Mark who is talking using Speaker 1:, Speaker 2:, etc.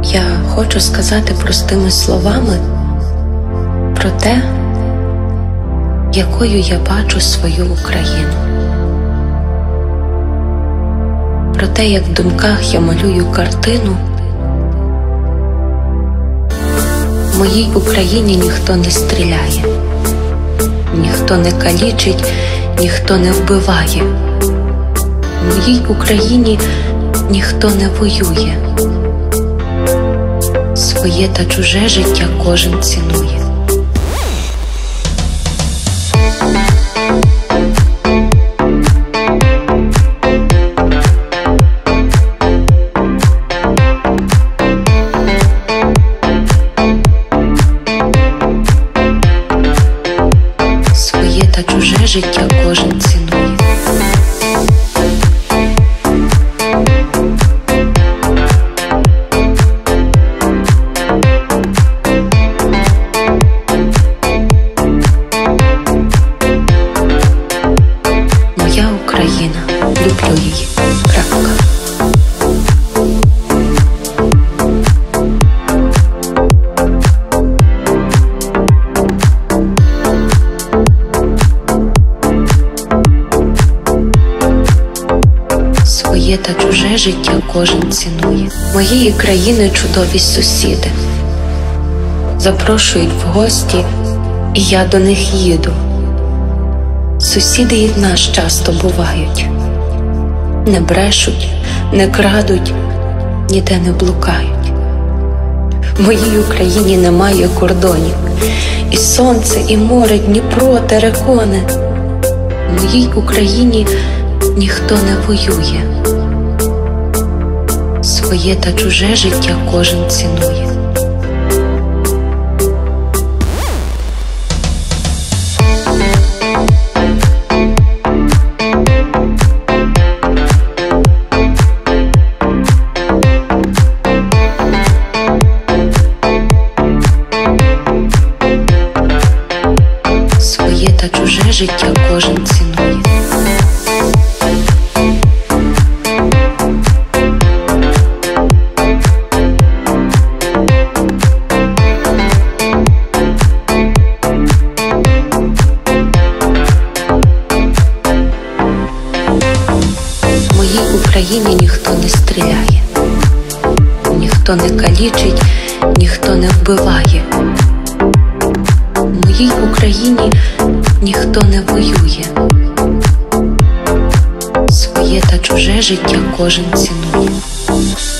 Speaker 1: Я хочу сказати простими словами про те, якою я бачу свою Україну. Про те, як в думках я малюю картину. В моїй Україні ніхто не стріляє, ніхто не калічить, ніхто не вбиває. В моїй Україні ніхто не воює. Своє та чуже життя кожен цінує. Своє та чуже життя кожен цінує. Моя Україна, люблю її. Крапка. Своє та чуже життя кожен цінує. Моєї країни чудові сусіди. Запрошують в гості, і я до них їду. Сусіди і в нас часто бувають. Не брешуть, не крадуть, ніде не блукають. В моїй Україні немає кордонів. І сонце, і море, Дніпро, терекони. В моїй Україні ніхто не воює. Своє та чуже життя кожен цінує. Своє та чуже життя кожен цінує. В моїй Україні ніхто не стріляє, ніхто не калічить, ніхто не вбиває. В моїй Україні ніхто не воює. Своє та чуже життя кожен цінує.